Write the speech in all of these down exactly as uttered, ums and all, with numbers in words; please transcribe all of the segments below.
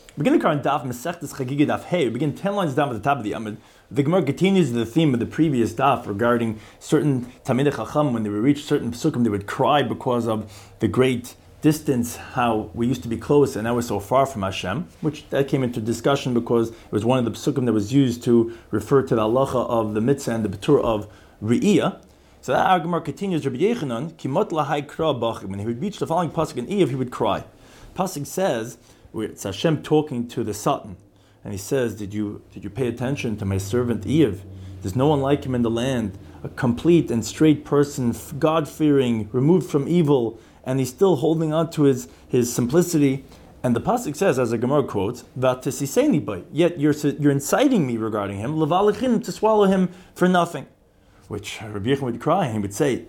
Begin the current daf Masechtas Chagiga daf Hey. We begin ten lines down at the top of the Amud. The Gemara continues the theme of the previous daf regarding certain Talmidei Chacham, when they would reach certain psukim, they would cry because of the great distance, how we used to be close and now we're so far from Hashem, which that came into discussion because it was one of the psukim that was used to refer to the halacha of the mitzvah and the betur of Re'iyah. So that argument continues. Rabbi Yechanan, Kimot lahai kra bachim. When he would reach the following pasuk in Eiv, he would cry. Pasuk says, it's Hashem talking to the Satan, and he says, "Did you did you pay attention to my servant Eiv? There's no one like him in the land, a complete and straight person, God-fearing, removed from evil, and he's still holding on to his his simplicity." And the pasuk says, as the Gemara quotes, "V'atisiseni by." Yet you're you're inciting me regarding him, levalechin, to swallow him for nothing. Which Rabbi Yechon would cry, and he would say,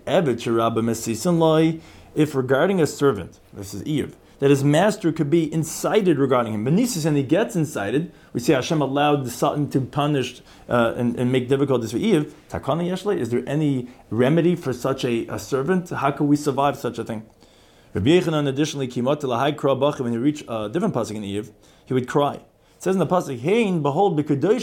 if regarding a servant, this is Eiv, that his master could be incited regarding him, Benisis, and he gets incited, we see Hashem allowed the Satan to punish uh, and, and make difficulties for Eiv. Takana Yeshle, is there any remedy for such a, a servant? How can we survive such a thing? Rabbi Yechanan additionally, when he reached a different pasuk in Eiv, he would cry. It says in the pasuk, Hein, behold,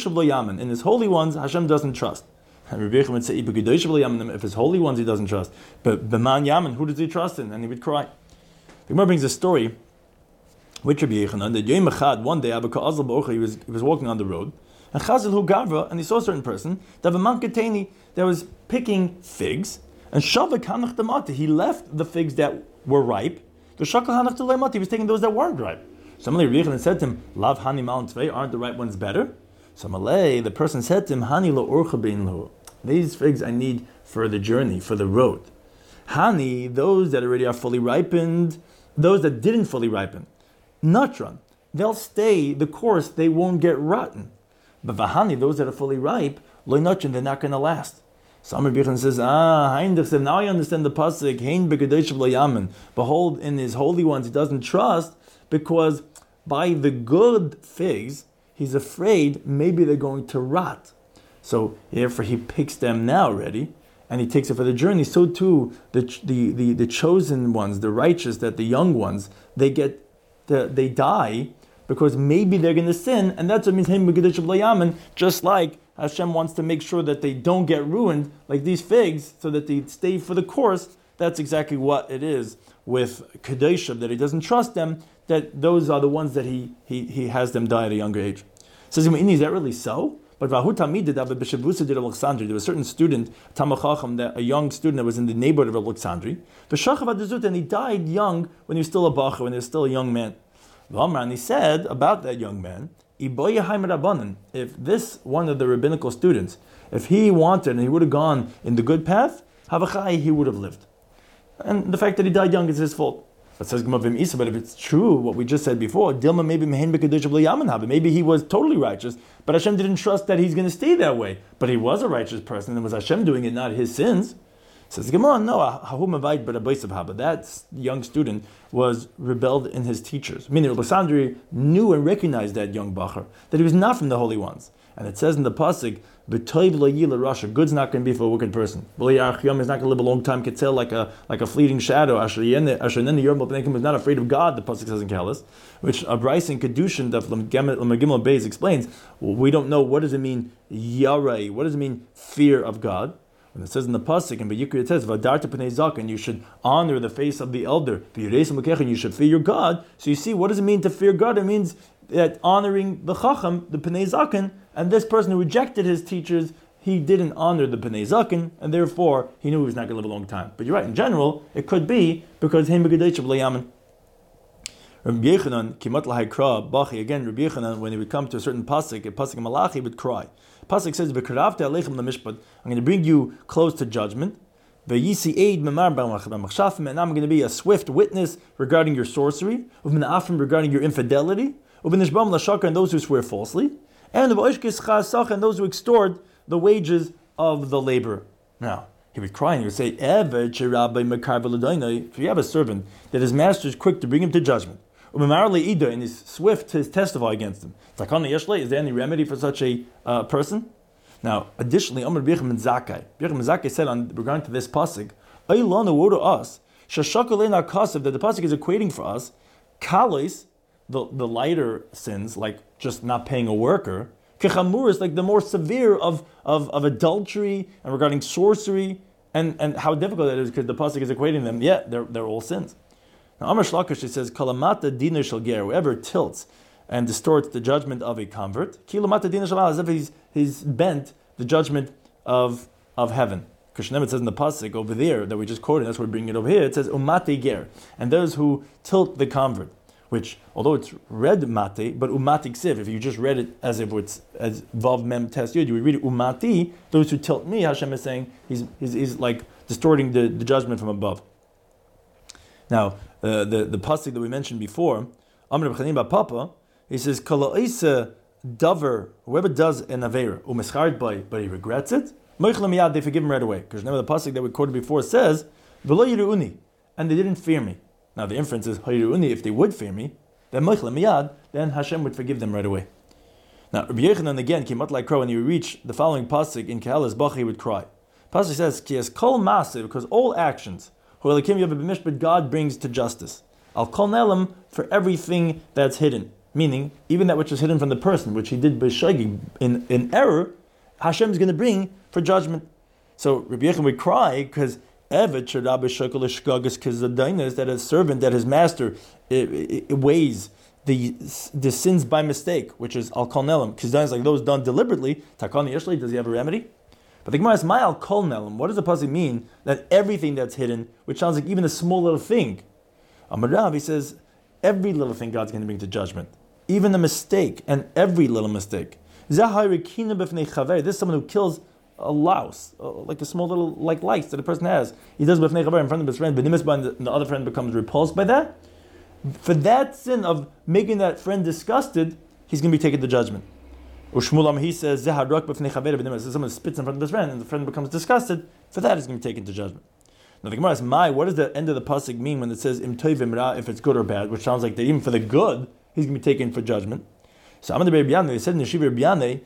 in his holy ones, Hashem doesn't trust. And Rabbi Yechon would say, if his holy ones he doesn't trust. But B'man Yaman, who does he trust in? And he would cry. The Gemara brings a story with Rabbi Yechanan that Yom Echad, one day, he was, he was walking on the road, and Chazal hu Gavra, and he saw a certain person, that that was picking figs, and Shavak Hanach Damati, he left the figs that were ripe, the Shakal Hanach Talemati, he was taking those that weren't ripe. Somebody Rabbi Yechanan said to him, Lav Hani Mal Tvei, aren't the ripe ones better? So Malay, the person said to him, Hani lo orcha bein lo. These figs I need for the journey, for the road. Hani, those that already are fully ripened, those that didn't fully ripen. Natran, they'll stay the course, they won't get rotten. But Vahani, those that are fully ripe, lo natran, they're not going to last. So Amr Bichan says, ah, Haindach, now I understand the pasuk, Hein begedesh lo yamin. Behold, in his holy ones he doesn't trust, because by the good figs, he's afraid maybe they're going to rot. So therefore he picks them now already, and he takes it for the journey. So too, the the the, the chosen ones, the righteous, that the young ones, they get the, they die because maybe they're going to sin, and that's what means Hein B'Gedesh B'Layamin. Just like Hashem wants to make sure that they don't get ruined, like these figs, so that they stay for the course. That's exactly what it is with Kadeshah, that he doesn't trust them. That those are the ones that he he he has them die at a younger age. Says, is that really so? But Vahu Tamid did that, but B'Shavusa did Alexandria. There was a certain student, Talmid Chacham, that a young student that was in the neighborhood of Alexandria. V'Shachav Adazut, and he died young when he was still a bacher, when he was still a young man. And he said about that young man, if this one of the rabbinical students, if he wanted and he would have gone in the good path, Havachai, he would have lived. And the fact that he died young is his fault. But says Gemara Isa, but if it's true what we just said before, Dilma maybe Mehen B'Kedush B'Yamin Habe, maybe he was totally righteous, but Hashem didn't trust that he's going to stay that way. But he was a righteous person, and it was Hashem doing it, not his sins. Says Gemara, no, Hahu Mavayit but Abaysav Habe. That young student was rebelled in his teachers. Meaning, Alexandria knew and recognized that young bacher, that he was not from the holy ones. And it says in the pasuk, "B'toiv la'yila rasha." Good's not going to be for a wicked person. B'liyach yom is not going to live a long time. Ketzel like a like a fleeting shadow. Asher yenen yom b'neikim is not afraid of God. The pasuk says in Kalas, which a Bryce in Kedushin Daf Lamagimel Beis explains. Well, we don't know what does it mean yarei. What does it mean fear of God? When it says in the pasuk and B'Yikra it says v'adarta pnei zaken, you should honor the face of the elder. V'yireis l'kechen, you should fear your God. So you see, what does it mean to fear God? It means that honoring the chacham, the pnei zaken. And this person who rejected his teachers, he didn't honor the Pnei Zaken, and therefore he knew he was not going to live a long time. But you're right, in general, it could be because Hein B'Gedesh B'Layamin. Rabbi Yechanan, Kimat L'Haikra, Bachi, again, Rabbi Yechanan, when he would come to a certain pasuk, a pasuk in Malachi, he would cry. Pasuk says, V'Karavte Aleichem L'Mishpat, I'm going to bring you close to judgment. V'Yisi Eid Memar B'Machshafim, and I'm going to be a swift witness regarding your sorcery, Uv'Menafim regarding your infidelity, Uv'Nishbam L'Shakar, and those who swear falsely, and and those who extort the wages of the laborer. Now, he would cry and he would say, if you have a servant that his master is quick to bring him to judgment, and is swift to testify against him, is there any remedy for such a uh, person? Now, additionally, Amr Bircham Zakai. Bircham Zakai said on regarding to this pasuk, woe to us, that the pasuk is equating for us, kalos, the, the lighter sins, like just not paying a worker, kechamur is like the more severe of, of, of adultery and regarding sorcery, and, and how difficult that is because the pasuk is equating them. Yeah, they're they're all sins. Now Amar Shlakish, it says kalamata dina shel ger, whoever tilts and distorts the judgment of a convert, kilamata dina shel, as if he's he's bent the judgment of of heaven. Krishna, it says in the pasuk over there that we just quoted, that's why we're bringing it over here. It says umate ger, and those who tilt the convert, which although it's read mate, but umati ksiv, if you just read it as if it's as vav mem tes yud, you would read it umati. Those who tilt me, Hashem is saying he's he's, he's like distorting the, the judgment from above. Now uh, the the pasuk that we mentioned before, Amr b'chanim Papa, he says kalaisa davar, whoever does an avera umeschart by, but he regrets it. They forgive him right away. Because remember the pasuk that we quoted before says, "V'lo yiru'uni," and they didn't fear me. Now the inference is, "Yiru'uni," if they would fear me, then moichle miyad, then Hashem would forgive them right away. Now Rabbi Yechanan again came out like crow, when he reached the following pasuk in Kehalas Bach, he would cry. Pasuk says, "Ki es kol maasiv," because all actions, but God brings to justice. Al kol nelam, for everything that's hidden, meaning even that which is hidden from the person, which he did b'shagi in in error, Hashem is going to bring for judgment. So Rabbi Yechon would cry because Evet Shadab Shakal Shkagas Kizadainas, that a servant, that his master it, it, it weighs the the sins by mistake, which is Al Kol Nelam. Kizadainas, like those done deliberately. Takani Yeshli, does he have a remedy? But the Gemara is my Al Kol Nelam. What does the pasuk mean that everything that's hidden, which sounds like even a small little thing? Amarav, he says every little thing God's going to bring to judgment, even a mistake, and every little mistake. This is someone who kills a louse, uh, like a small little like lice that a person has. He does b'fnei chaver in front of his friend, but the other friend becomes repulsed by that. For that sin of making that friend disgusted, he's going to be taken to judgment. Ushmulam, he says, someone spits in front of his friend and the friend becomes disgusted, for that he's going to be taken to judgment. Now the Gemara is, my, what does the end of the pasuk mean when it says im toiv im ra, if it's good or bad, which sounds like that even for the good, he's going to be taken for judgment. So Amar Rabbi Yannai, they said in the Shiva Rabbi Yannai,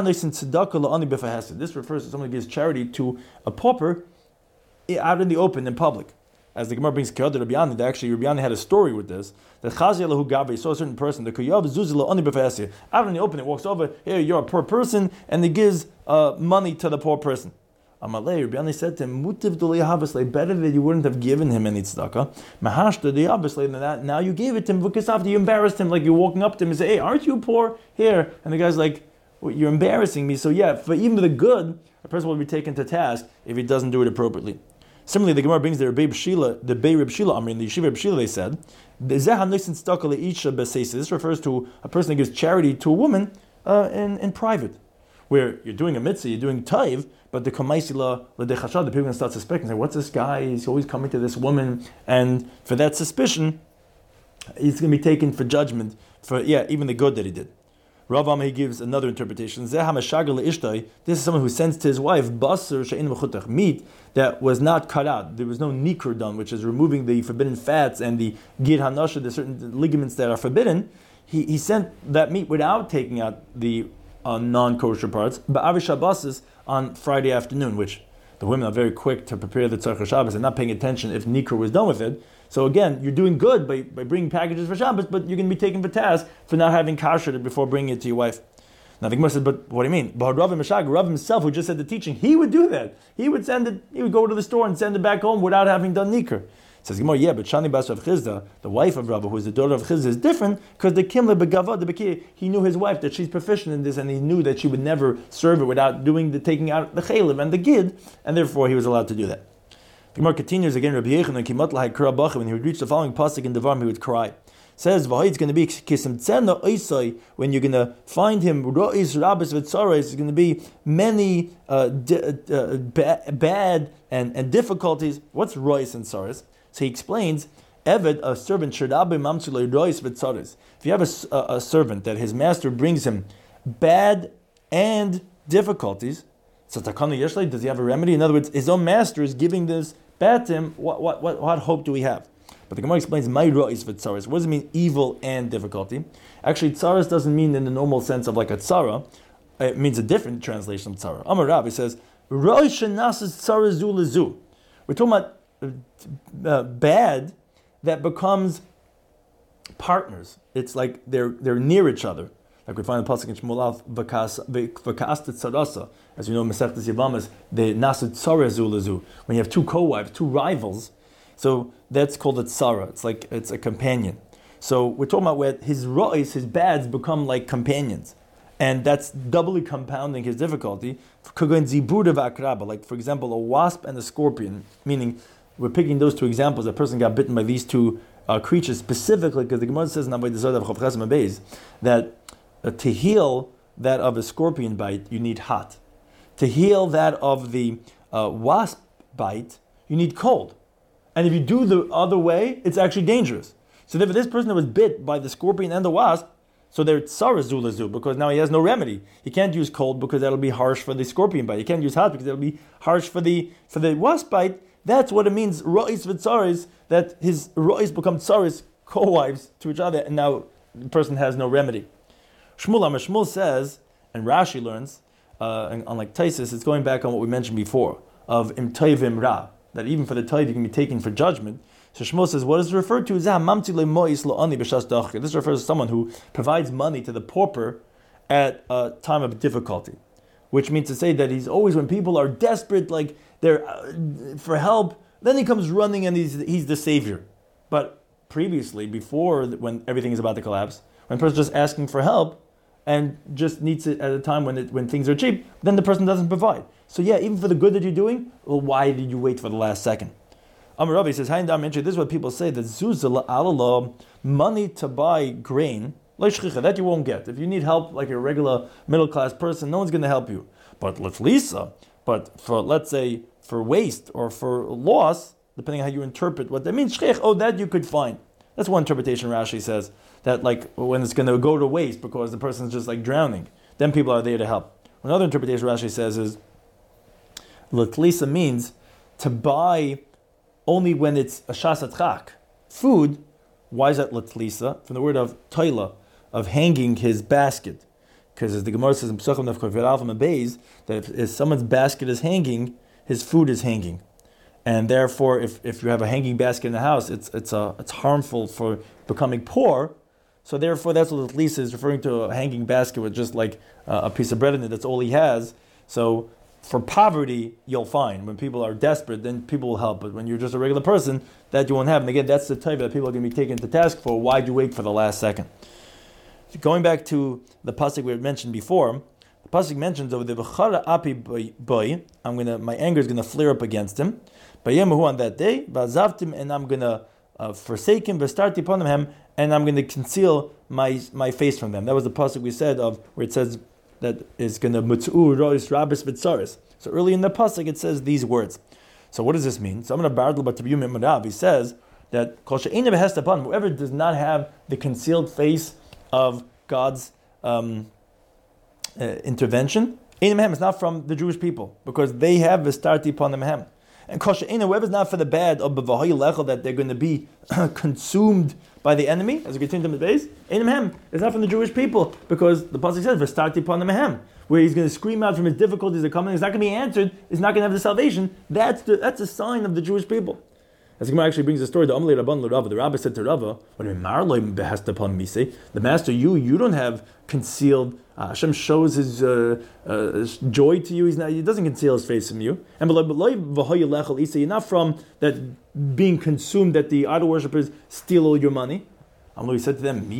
this refers to someone who gives charity to a pauper out in the open, in public. As the Gemara brings Kiyad Rabbi Yannai, that actually Rabbi Yannai had a story with this. The Chazi Lahu Gabi saw a certain person, the Kuyav Zuzila Ani Befahasi, out in the open, it walks over, here, you're a poor person, and he gives uh, money to the poor person. Amalei, Rabbi Yannai said to him, Mutiv Duli Havasle, better that you wouldn't have given him any tzedakah. Mahashta the Havasle, that now you gave it to him because after you embarrassed him, like you're walking up to him and say, hey, aren't you poor? Here. And the guy's like, well, you're embarrassing me. So yeah, for even the good, a person will be taken to task if he doesn't do it appropriately. Similarly, the Gemara brings the Rebbe Shila, the Bei Reb Shila Amri, in the Yeshiva Reb Shila, they said, this refers to a person that gives charity to a woman uh, in, in private, where you're doing a mitzvah, you're doing taiv, but the kamaisila l'dechashad, the people are going to start suspecting, say, what's this guy? He's always coming to this woman, and for that suspicion, he's going to be taken for judgment for yeah, even the good that he did. Rav Amma, he gives another interpretation. This is someone who sends to his wife basar meat that was not cut out. There was no nikur done, which is removing the forbidden fats and the gir hanasha, the certain ligaments that are forbidden. He he sent that meat without taking out the uh, non-kosher parts, but Avi Shabbos on Friday afternoon, which the women are very quick to prepare the tzarech Shabbos and not paying attention if nikur was done with it. So again, you're doing good by, by bringing packages for Shabbos, but you're going to be taken for task for not having kashered it before bringing it to your wife. Now the Gemara said, but what do you mean? But Rav Meshag, Rav himself, who just said the teaching, he would do that. He would send it. He would go to the store and send it back home without having done nikur. Says Gemara, yeah, but Shani Bas Rav Chizda, the wife of Rav, who is the daughter of Chizda, is different because the Kimle Begava, the Bekir, he knew his wife that she's proficient in this, and he knew that she would never serve it without doing the taking out the chaylev and the gid, and therefore he was allowed to do that. The Gemara continues again. Rabbi Yechanan Kimat Lahai Kra Bacha, when he would reach the following pasuk in Devarim, he would cry. Says V'hayit's going to be Kisim Tzena Oisai, when you're going to find him Ro'is Rabbis V'Tzarais, it's going to be many uh, di- uh, ba- bad and, and difficulties. What's Ro'is and Tzarais? So he explains, Eved, a servant, Shadabe Mamsulei Ro'is V'Tzarais. If you have a, a, a servant that his master brings him bad and difficulties, so Takana Yeshlei, does he have a remedy? In other words, his own master is giving this bad to him. What what what, what hope do we have? But the Gemara explains, "My ro'is v'tzaras." What does it mean, evil and difficulty? Actually, tzaras doesn't mean in the normal sense of like a tzara. It means a different translation of tzara. Amar Rav, he says, "Ro'ish shenasas tzara zu lezu." We're talking about uh, bad that becomes partners. It's like they're they're near each other. Like we find the pasuk in Shmuel v'kastet tzarasa, as you know, Masechtas Yavamas, the nasud tzara zu lezu. When you have two co-wives, two rivals, so that's called a tzara. It's like it's a companion. So we're talking about where his ro'is, his bads, become like companions, and that's doubly compounding his difficulty. Like for example, a wasp and a scorpion. Meaning, we're picking those two examples. A person got bitten by these two uh, creatures specifically because the Gemara says in Avodah Zarah of Chav Chesem Beis that uh, to heal that of a scorpion bite, you need hot. To heal that of the uh, wasp bite, you need cold. And if you do the other way, it's actually dangerous. So therefore, this person that was bit by the scorpion and the wasp, so they're tzara zu lezu, because now he has no remedy. He can't use cold because that'll be harsh for the scorpion bite. He can't use hot because that'll be harsh for the for the wasp bite. That's what it means, ro'is v'tzaris, that his ro'is become tzaris, co-wives to each other, and now the person has no remedy. Shmuel Amar Shmuel says, and Rashi learns, uh, and unlike Taisus, it's going back on what we mentioned before, of im toivim ra, that even for the toiv you can be taken for judgment. So Shmuel says, what is referred to? This refers to someone who provides money to the pauper at a time of difficulty, which means to say that he's always, when people are desperate, like they're uh, for help, then he comes running and he's he's the savior. But previously, before when everything is about to collapse, when a person's just asking for help and just needs it at a time when it, when things are cheap, then the person doesn't provide. So yeah, even for the good that you're doing, well, why did you wait for the last second? Amar Ravi says, this is what people say, that zuzah alala, money to buy grain, that you won't get. If you need help like a regular middle-class person, no one's going to help you. But lisa, but for, let's say, for waste or for loss, depending on how you interpret what that means, oh, that you could find. That's one interpretation Rashi says, that like when it's going to go to waste because the person's just like drowning, then people are there to help. Another interpretation Rashi says is, lisa means to buy only when it's a shasatchak. Food, why is that latlisa? From the word of toila, of hanging his basket. Because as the Gemara says in Pesachim Nefkov Yeralfim Abeis, that if, if someone's basket is hanging, his food is hanging. And therefore, if, if you have a hanging basket in the house, it's it's a, it's harmful for becoming poor. So therefore, that's what latlisa is referring to, a hanging basket with just like uh, a piece of bread in it. That's all he has. So for poverty, you'll find. When people are desperate, then people will help. But when you're just a regular person, that you won't have. And again, that's the type that people are going to be taken to task for. Why'd you wait for the last second? Going back to the pasuk we had mentioned before, the pasuk mentions over the v'chara api boy. I'm gonna, my anger is going to flare up against him. Bayemahu on that day, v'azavtim, and I'm going to uh, forsake him. V'starti upon him, and I'm going to conceal my my face from them. That was the pasuk we said of where it says that is going to mutzu rois rabis v'tzaris. So early in the pasuk it says these words. So what does this mean? So I'm going to bardel but to Marav. He says that kol she'eina behest upon, whoever does not have the concealed face of God's um, uh, intervention, eina mehem is not from the Jewish people because they have v'starti upon them mehem. And kol she'eina, whoever is not for the bad of b'vahoy lechel, that they're going to be consumed by the enemy, as we continue to the base, eina mehem is not from the Jewish people because the pasuk says v'starti upon them mehem, where he's going to scream out from his difficulties that are coming, he's not going to be answered, he's not going to have the salvation. That's the, that's a sign of the Jewish people. As the Gemara actually brings the story, the Amalei Rabban L'Rava, the rabbi said to Rava, the master, you you don't have concealed. Uh, Hashem shows his, uh, uh, his joy to you. He's not. He doesn't conceal his face from you. And you're not from that being consumed that the idol worshippers steal all your money. He said to them,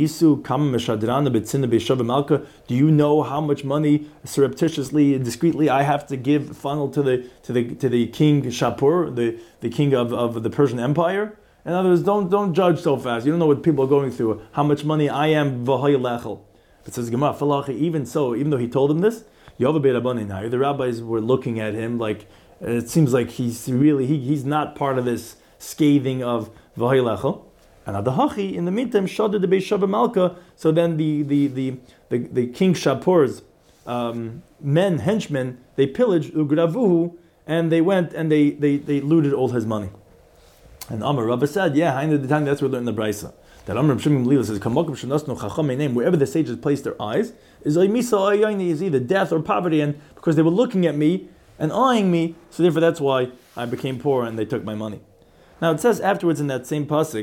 do you know how much money surreptitiously and discreetly I have to give funnel to the to the to the king Shapur, the, the king of, of the Persian Empire? In other words, don't don't judge so fast. You don't know what people are going through, how much money I am v'hoy lechel. It says Gemara, even so, even though he told him this, the rabbis were looking at him like it seems like he's really he, he's not part of this scathing of v'hoy lechel. And Adahachi, in the meantime, shaded the Beis Shava Malka. So then the the the the, the King Shapur's um, men, henchmen, they pillaged Ugravuhu, and they went and they, they, they looted all his money. And Amar Rabba said, yeah, I know the time that's where we learned the Brisa. That Amar Shimon Lila says, wherever the sages place their eyes, is is either death or poverty, and because they were looking at me and eyeing me, so therefore that's why I became poor and they took my money. Now it says afterwards in that same pasuk,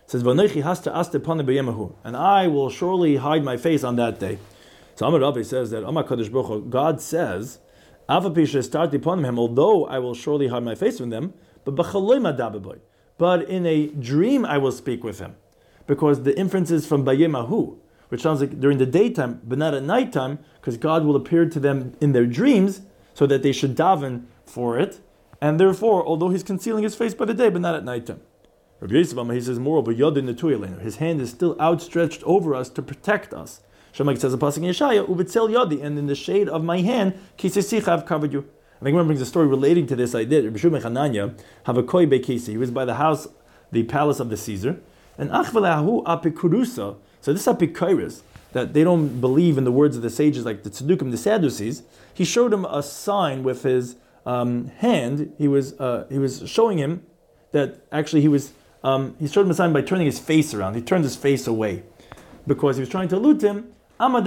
says, "V'noichi hasta aste pane b'yemahu," and I will surely hide my face on that day. So Amar Rabbi says that Amar Kadosh Baruch Hu, God says, "Avapisha starti panim," although I will surely hide my face from them, but b'chaloi madababoy. But in a dream I will speak with him, because the inference is from b'yemahu, which sounds like during the daytime, but not at nighttime, because God will appear to them in their dreams, so that they should daven for it, and therefore, although he's concealing his face by the day, but not at nighttime. Rabbi Yosef, he says more, but yodin netuyelenu, his hand is still outstretched over us to protect us. Shamak says a pasuk in Yeshaya, ubetzel yodi, and in the shade of my hand, kisesicha, I've covered you. I think one brings a story relating to this idea. Rabbi Shimon Hananya have a koi bekisi. He was by the house, the palace of the Caesar, and achvelahu apikurusa. So this apikairis, that they don't believe in the words of the sages like the Tzedukim, the Sadducees. He showed him a sign with his um, hand. He was uh, he was showing him that actually he was um, he showed him a sign by turning his face around. He turned his face away because he was trying to allude to him.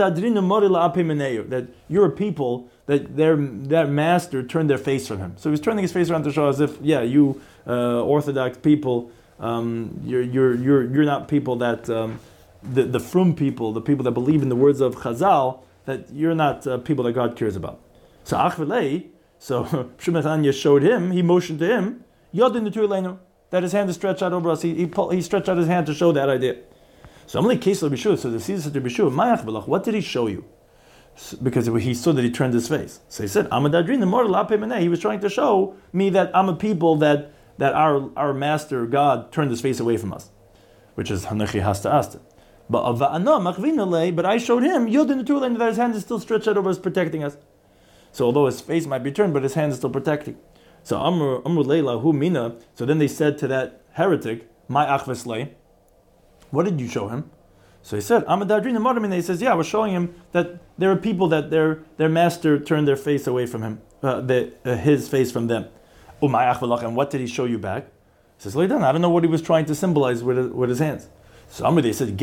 That you're a people that their their master turned their face from him. So he was turning his face around to show as if, yeah, you uh, Orthodox people, um, you're you're you're you're not people that um, the the frum people, the people that believe in the words of Chazal, that you're not uh, people that God cares about. So Achvelei, so Shimon Hananya showed him, he motioned to him, Yodin Netu that his hand is stretched out over us. He he, pull, he stretched out his hand to show that idea. So I'm like case of Bishua. So the Caesar said to Bishua, Mayach Belach, what did he show you? Because he saw that he turned his face. So he said, Amadadrin, the mortal He was trying to show me that I'm a people that that our our master God turned his face away from us, which is Hanachi Hasta Asta. But but I showed him Yodin Netu that his hand is still stretched out over us, protecting us. So although his face might be turned, but his hand is still protecting. So Amr Amr Leila Hu Mina. So then they said to that heretic, My Achveslei, what did you show him? So he said, Amadadrin and he says, yeah, I was showing him that there are people that their their master turned their face away from him, uh, the, uh, his face from them. And what did he show you back? He says, I don't know what he was trying to symbolize with his, with his hands. So Amr, they said,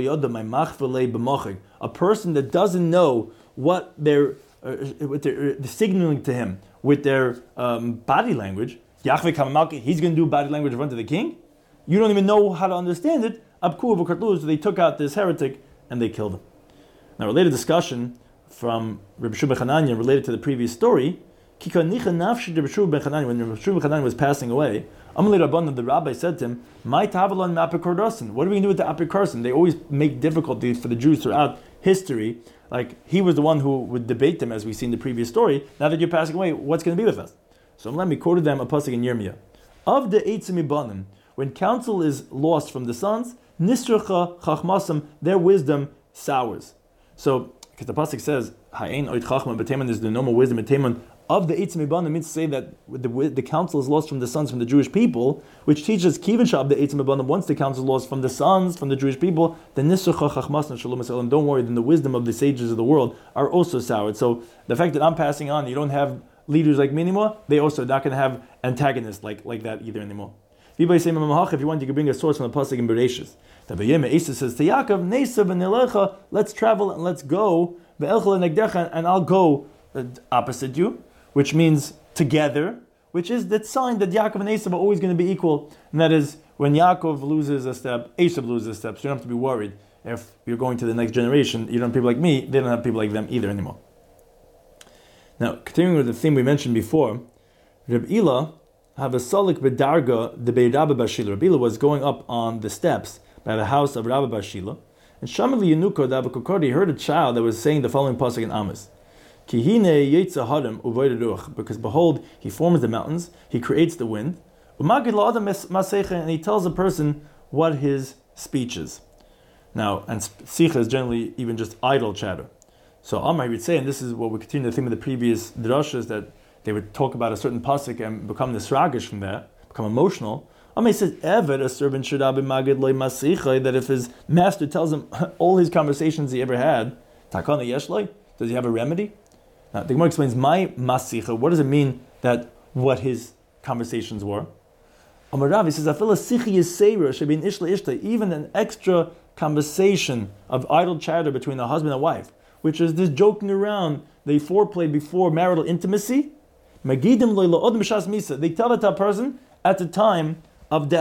a person that doesn't know what they're, uh, what they're uh, signaling to him with their um, body language, he's going to do body language in front of the king? You don't even know how to understand it. So they took out this heretic and they killed him. Now, related discussion from Rabbi Shua ben Chananya related to the previous story. When Rabbi Shua ben Chananya was passing away, the rabbi said to him, what are we going to do with the apikarsin? They always make difficulties for the Jews throughout history. Like, he was the one who would debate them, as we see in the previous story. Now that you're passing away, what's going to be with us? So let me quote them a pasuk in Yirmiyah. Of the Eitzim Ibanim, when counsel is lost from the sons, Nisracha chachmasam, their wisdom sours. So, because the pasuk says, "Ha'ein oit chachma b'teman," there's no more wisdom b'teman. Of the eitzim ibanim means to say that the, the counsel is lost from the sons, from the Jewish people, which teaches kivin shab the eitzim ibanim. Once the counsel is lost from the sons, from the Jewish people, then nisracha chachmasam shalom asalam. Don't worry, then the wisdom of the sages of the world are also soured. So the fact that I'm passing on, you don't have leaders like me anymore. They also are not going to have antagonists like like that either anymore. If you want, you can bring a source from the pasuk in Bereshis. The Vayeme Esav says to Yaakov, Nesav and Nelecha, let's travel and let's go. And I'll go opposite you, which means together, which is that sign that Yaakov and Esav are always going to be equal. And that is, when Yaakov loses a step, Esav loses a step. So you don't have to be worried. If you're going to the next generation, you don't have people like me, they don't have people like them either anymore. Now, continuing with the theme we mentioned before, Reb Ila, have a salik bedarga the Bei Rabba bar Shila. Rabbi Ila was going up on the steps by the house of Rabba bar Shila, and Shamali Yenuko the Abakokordi heard a child that was saying the following pasuk in Amos: Kihine yetza hadam uvoid ruach, because behold, he forms the mountains, he creates the wind, umagid la'adam masecha, and he tells a person what his speech is. Now, and sicha is generally even just idle chatter. So Amar would say, and this is what we continue the theme of the previous drashas, that they would talk about a certain pasuk and become nisragish from that, become emotional. Amay says, Eved, a servant should have been magid loy masicha, that if his master tells him all his conversations he ever had, takana yeshloi, does he have a remedy? Now, the Gemara explains, my masicha, what does it mean that what his conversations were? Amar Rav, he says, Afila sichi yisera should be an ishla ishta, even an extra conversation of idle chatter between a husband and wife, which is this joking around, they foreplay before marital intimacy. Magidim loy la'od mishas misa. They tell it to a person at the time of death.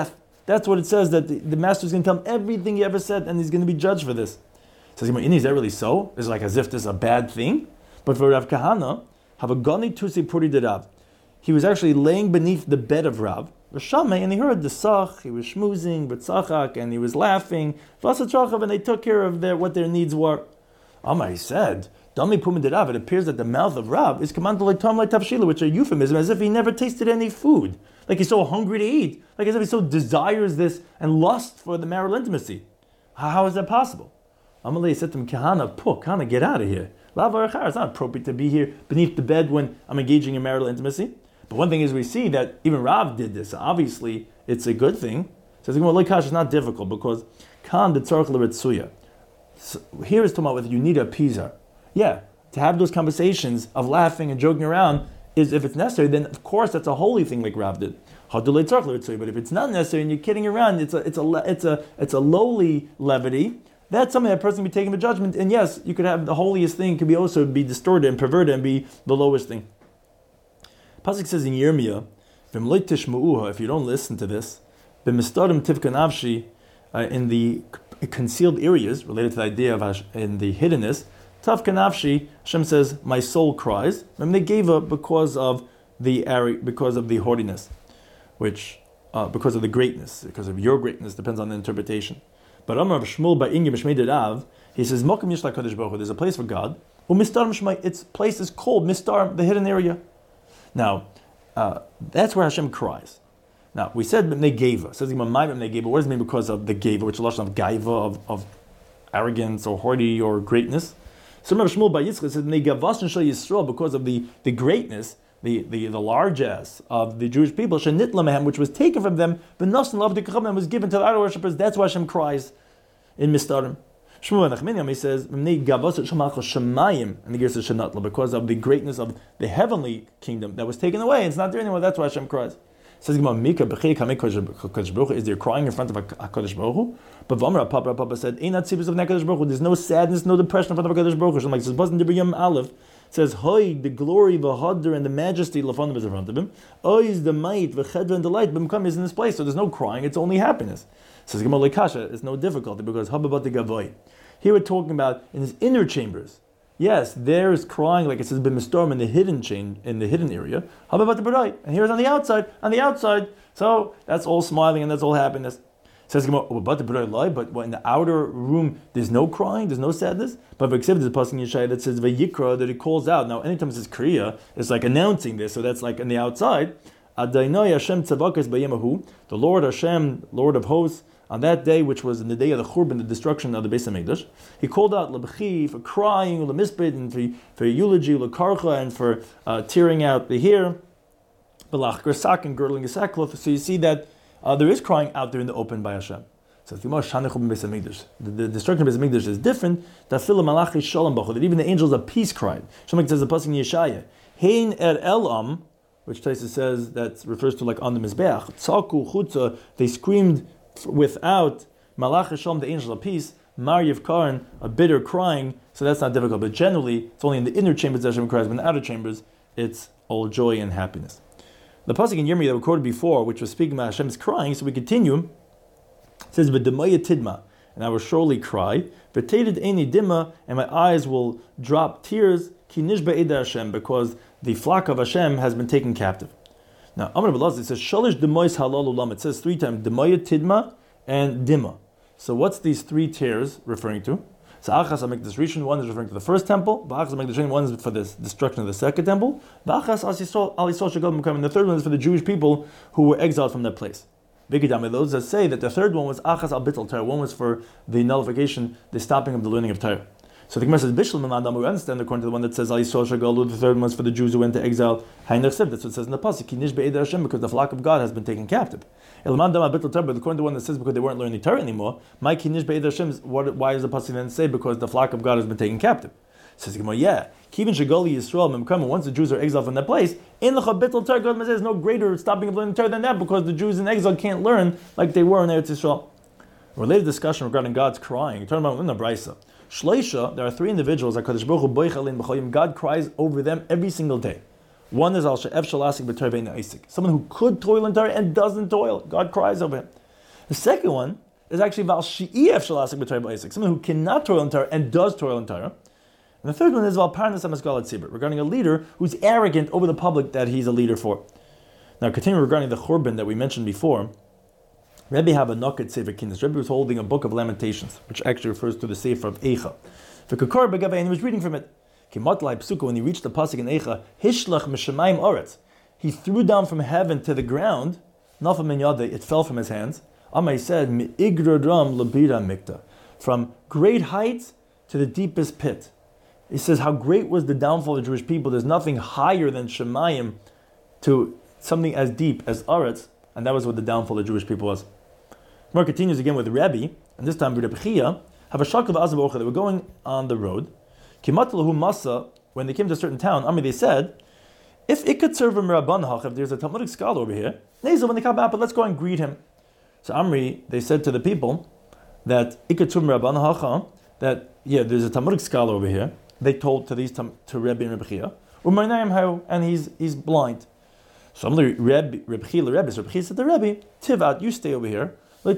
That's what it says, that the, the master is going to tell him everything he ever said, and he's going to be judged for this. Says, is that really so? It's like as if this is a bad thing? But for Rav Kahana, Havagani Tusi Puri de Rav, he was actually laying beneath the bed of Rav, and he heard the sach, he was schmoozing, b'tzachak, and he was laughing, and they took care of their, what their needs were. Amar, he said, Dami Pumid de Rav, it appears that the mouth of Rav is commanded like Tom like Tavshila, which are euphemism, as if he never tasted any food. Like he's so hungry to eat. Like as if he so desires this and lust for the marital intimacy. How, how is that possible? Amalei said to him, Kahana, puh, Kahana, get out of here. It's not appropriate to be here beneath the bed when I'm engaging in marital intimacy. But one thing is we see that even Rav did this. Obviously, it's a good thing. Says, well, Leikash is not difficult because Khan the Tzarech L'Ritzuya. Here is talking about whether you need a pizar. Yeah, to have those conversations of laughing and joking around is, if it's necessary, then of course that's a holy thing like Rav did. But if it's not necessary and you're kidding around, it's a it's a it's a it's a lowly levity. That's something that person can be taking for judgment. And yes, you could have the holiest thing could be also be distorted and perverted and be the lowest thing. Pasuk says in Yirmiyah, if you don't listen to this, in the concealed areas related to the idea of in the hiddenness, Tavkanavshi, Hashem says, my soul cries. And they gave up because of the because of the haughtiness, which uh, because of the greatness, because of your greatness, depends on the interpretation. But Amar of Shmuel by Inge Mishmei Rav, he says, Mokum Yishla Kadosh Baruch Hu, there's a place for God. Its place is called Mistar, the hidden area. Now, uh, that's where Hashem cries. Now, we said B'nei Geva. Says my B'nei Geva. What does it mean because of the Geva, which is a lashon of Gaiva, of, of arrogance or haughty or greatness? So Rav Shmuel by Yitzchak said B'nei Gavashin Shel Yisrael, because of the, the greatness, the, the, the largesse of the Jewish people, Shenit Lamehem, which was taken from them, B'nosan Lav D'Kachavim, and was given to the idol worshippers. That's why Hashem cries in Mistarim. Shmuel Nachmaniam, he says, B'nei Gavashin Shel Malchus Shemayim, and he gives it Shenatla, because of the greatness of the heavenly kingdom that was taken away. It's not there anymore. That's why Hashem cries. Says Mika B'chei Kamei Kodesh Baruch Hu, is there crying in front of HaKadosh Baruch Hu? But V'amar Papa Papa said, Einat Tzibus of HaKadosh Baruch Hu. There's no sadness, no depression in front of HaKadosh Baruch Hu. Like says Bazin Dibiyam Aleph says, Hoy, the glory, the Hadr, and the majesty Lafanim is in front of him. Oy is the might, the Chedra, and the light. B'mkam is in this place, so there's no crying. It's only happiness. Says Gemara Lekasha, it's no difficulty because Hababat the Gavoy. Here we're talking about in his inner chambers. Yes, there is crying, like it says, b'mistorm in the hidden chain, in the hidden area. How about the Barai? And here's on the outside, on the outside. So that's all smiling and that's all happiness. Says but the Barai, but in the outer room, there's no crying, there's no sadness. But except there's a passage in Yeshaya that says Vayikra, that it calls out. Now, anytime it says Kriya, it's like announcing this, so that's like on the outside. Adainai Hashem Tzavakas Bayemahu, the Lord Hashem, Lord of hosts, on that day, which was in the day of the Churban, the destruction of the Beis HaMikdash, he called out L'bchi for crying, L'mispid, and for, for eulogy, L'karcha, and for uh, tearing out the hair, B'lach Gersak, and girdling a sackcloth. So you see that uh, there is crying out there in the open by Hashem. So the, the destruction of Beis HaMikdash is different. That even the angels of peace cried. Shemek says the pasuk in Yeshaya, Hein er elam, which Taisa says that refers to like on the Mizbeach, Tzaku chutza, they screamed without Malach Hashem, the angel of peace, Maryev Karan, a bitter crying, so that's not difficult. But generally, it's only in the inner chambers that Hashem cries, but in the outer chambers, it's all joy and happiness. The pasuk in Yirmiyah that we quoted before, which was speaking about Hashem's crying, so we continue, it says, V'demaya tidma, and I will surely cry, V'tedid eini dimma, and my eyes will drop tears, Ki nishba eda Hashem, because the flock of Hashem has been taken captive. Now, Amar B'laz, it says, Shalish demois halal ulam. It says three times, Demaya tidma and dimma. So what's these three tears referring to? So Achas HaMikdash Rishon, one is referring to the first temple, B'achas HaMikdash Rishon, one is for the destruction of the second temple, B'achas Al Yisrael Shagol Mekam, and the third one is for the Jewish people who were exiled from that place. B'kidam, those that say that the third one was Achas Al Bittul Torah, one was for the nullification, the stopping of the learning of Torah. So the Gemara says, Bishlam and Adam, we understand according to the one that says, Al Yisrael Shagalu, the third one was for the Jews who went to exile. Hainach Sib, that's what it says in the Pasuk, Ki Nish Be'ed Hashem, because the flock of God has been taken captive. Elman Dama Bittul Torah, but according to the one that says, because they weren't learning Torah anymore, my Ki Nish Be'ed Hashem, why does the Pasuk then say, because the flock of God has been taken captive? Says the Gemara, yeah, Kivin Shagali Yisrael, Memkam, once the Jews are exiled from that place, in the Bittul Torah, God says, there's no greater stopping of learning Torah than that, because the Jews in exile can't learn like they were in Eretz Yisrael. Related discussion regarding God's crying, talking about in the Brisa. Shleisha, there are three individuals, God cries over them every single day. One is Al She'ef Shalasik B'Torah Ve'ein Isik, someone who could toil in Torah and doesn't toil. God cries over him. The second one is actually Val Shi'ef Shalasik B'Torah B'Asik, someone who cannot toil in Torah and does toil in Torah. And the third one is Val Parnas HaMaskalat Tzibur, regarding a leader who's arrogant over the public that he's a leader for. Now, continuing regarding the Churban that we mentioned before, Rebbe have a Noket Sefer Kinnis. Rebbe was holding a book of Lamentations, which actually refers to the Sefer of Eicha. And he was reading from it. When he reached the pasuk in Eicha, Hishlach Mishamayim Oretz, he threw down from heaven to the ground. Nafal min yadeh, it fell from his hands. Amai said, Mi'igradram labira mikta, from great heights to the deepest pit. He says how great was the downfall of the Jewish people. There's nothing higher than Shemayim to something as deep as Aretz, and that was what the downfall of the Jewish people was. Mar continues again with Rebbe, and this time with Rebbe Chia, have a shakal v'azav orcha. They were going on the road. Kimatlahu masa, when they came to a certain town, Ami, they said, if it could serve him Rabban, if there's a Talmudic scholar over here, Neza, when they come back, but let's go and greet him. So Amri, they said to the people that it could serve Rabban Hacha, that yeah, there's a Talmudic scholar over here. They told to these to Rebbe and Rebbe Chia, and he's he's blind. So Amri Rebbe Rebbe Chia Rebbe Rebbe Chia said to Rebbe, Tivat, you stay over here.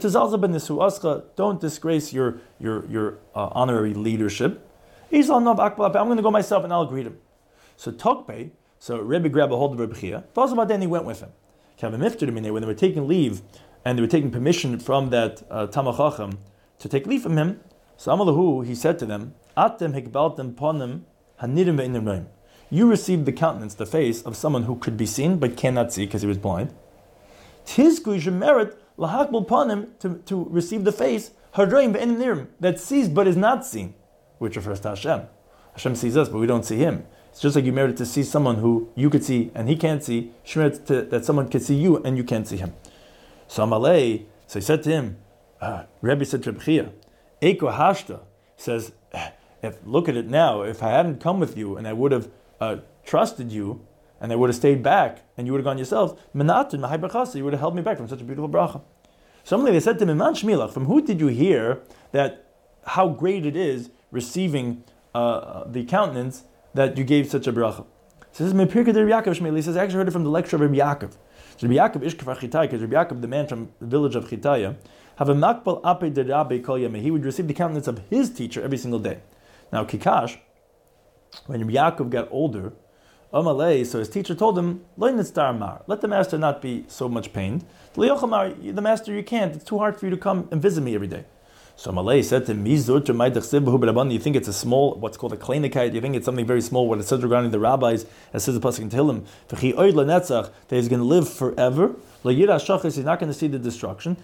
Don't disgrace your your your uh, honorary leadership. He's on Nov Akbar. I'm going to go myself and I'll greet him. So Tokpei, so Rebbe grabbed a hold of Rebbe Chia. Then he went with him. When they were taking leave and they were taking permission from that uh, Talmid Chacham to take leave from him, so Amalahu, he said to them, Atem hikbaltem ponim hanidim ve'inem noim. You received the countenance, the face of someone who could be seen but cannot see because he was blind. Tizku merit lahakbal ponim, to to receive the face haroim ve'enim nirim, that sees but is not seen, which refers to Hashem. Hashem sees us, but we don't see Him. It's just like you merited to see someone who you could see and he can't see. Shmerit to that someone can see you and you can't see him. So Amalei, so he said to him, uh, Rebbe said to Rebbe Chia, Eiko Hashta, says, if look at it now, if I hadn't come with you and I would have uh, trusted you and I would have stayed back and you would have gone yourself, Menatin Mahai Brachasa, you would have held me back from such a beautiful bracha. So Amalei, they said to him, Man Shmilach, from who did you hear that how great it is receiving uh, the countenance that you gave such a bracha? He says, He says, I actually heard it from the lecture of Rabbi Yaakov. So Rabbi Yaakov Ishkafar Chitaya, because Rabbi Yaakov, the man from the village of Chitaya, have a makbal ape de rabbe kol yameh. He would receive the countenance of his teacher every single day. Now Kikash, when Rabbi Yaakov got older, Amalei, so his teacher told him, let the master not be so much pained. The master, you can't. It's too hard for you to come and visit me every day. So Malay said to him, you think it's a small, what's called a kleinikite, you think it's something very small, what it says regarding the rabbis, as says the pasuk in Tehillim, that he's going to live forever. He's not going to see the destruction.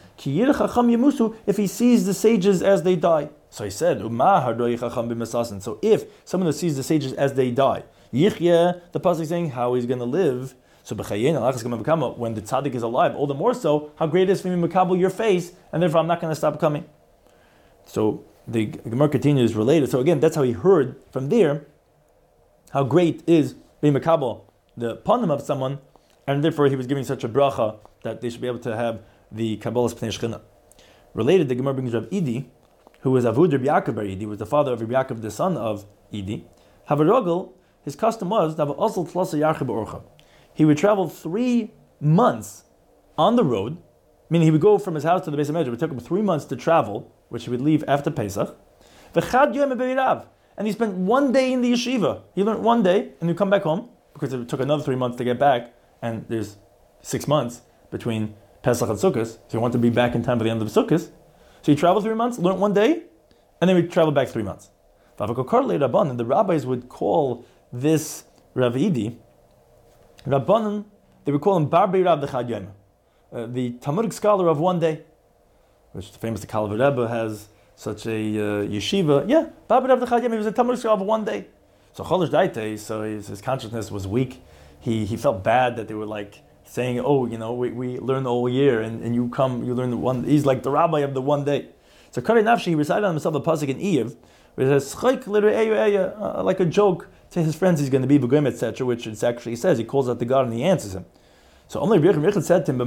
If he sees the sages as they die. So he said, so if someone who sees the sages as they die, the pasuk is saying how he's going to live. So when the tzaddik is alive, all the more so, how great it is for me to makabel your face, and therefore I'm not going to stop coming. So the Gemara continues related. So again, that's how he heard from there how great is being makabel the panim of someone, and therefore he was giving such a bracha that they should be able to have the kabbalas pnei shechina. Related, the Gemara brings Rav Idi, who was Avud Rabbi Yaakov bar Idi, was the father of Rabbi Yaakov, the son of Idi. Havarogel, his custom was to have asal tlasa yarche beorcha. He would travel three months on the road, meaning he would go from his house to the Beis HaMedrash. It would take him three months to travel, which he would leave after Pesach. And he spent one day in the yeshiva. He learned one day, and he'd come back home, because it took another three months to get back, and there's six months between Pesach and Sukkot, so he wanted to be back in time for the end of Sukkot. So he traveled three months, learned one day, and then he'd travel back three months. And the rabbis would call this Rav Idi, Rabbanan, they would call him Barbei Rav Dechad Yom, uh, the Talmudic scholar of one day, which the famous Kalva Rebbe has such a uh, yeshiva. Yeah, Barbei Rav Dechad Yom, he was a Talmudic scholar of one day. So Cholish Daite, so his, his consciousness was weak. He he felt bad that they were like saying, oh, you know, we, we learn the whole year, and, and you come, you learn the one. He's like the rabbi of the one day. So Karei Nafshi, he recited on himself a pasuk in Eiv, where it says, uh, like a joke to his friends, he's going to be Begum, et cetera, which it actually says. He calls out to God and he answers him. So only Rechim Rechim said to him,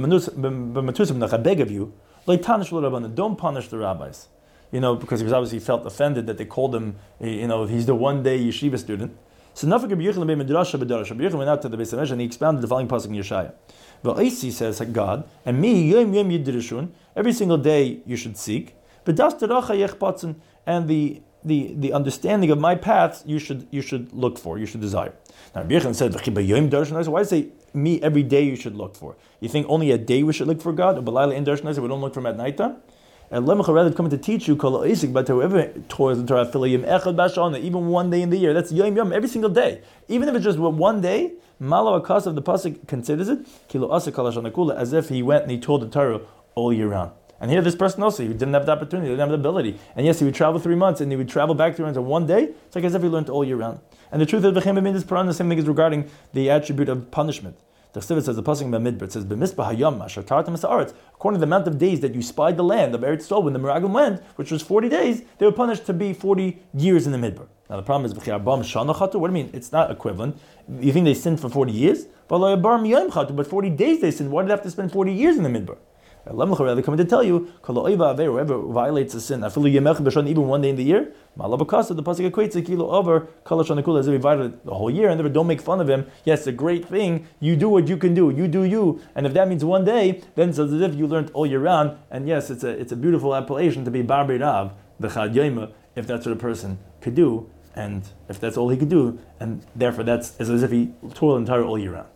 I beg of you, don't punish the rabbis. You know, because he was obviously felt offended that they called him, you know, he's the one day yeshiva student. So Nafik Rabbi Yochanan ben Midrasha b'Darash. Rabbi Yochanan went out to the Beis Hamedrash and he expounded the following pasuk in Yeshaya. V'Oisi says God, and me yom yom yidirishun. Every single day you should seek. V'das teracha yechpatzin, and the the the understanding of my paths you should you should look for, you should desire. Now Rabbi Yochanan said, V'chibay darshan. Why say me every day you should look for? You think only a day we should look for God? Or b'layla in darshan we don't look for him at night time? And Lemcha rather coming to teach you, but whoever toils in Torah, even one day in the year, that's yom yom, every single day. Even if it's just one day, Malo Akas of the Pasuk considers it, Kilo Asa Kalashana, as if he went and he told the Torah all year round. And here this person also, he didn't have the opportunity, he didn't have the ability. And yes, he would travel three months and he would travel back three months in one day. It's like as if he learned all year round. And the truth is, the same thing is regarding the attribute of punishment. The Chassidus says the pasuk in Bamidbar, it says b'misbah hayam asher tartam ha'aretz. According to the amount of days that you spied the land of Eretz Yisrael when the Meraglim went, which was forty days, they were punished to be forty years in the Midbar. Now the problem is v'chi'arbam shanachatu. What do you mean? It's not equivalent. You think they sinned for forty years? But forty days they sinned. Why did they have to spend forty years in the Midbar? They're coming to tell you, whoever violates a sin, even one day in the year, the pasuk equates a kilo over as if he violated the whole year, and they don't make fun of him. Yes, a great thing. You do what you can do. You do you, and if that means one day, then it's as if you learned all year round. And yes, it's a it's a beautiful appellation to be bar b'rav b'chad yoyma, if that's what a person could do, and if that's all he could do, and therefore that's as if he toiled entire all year round.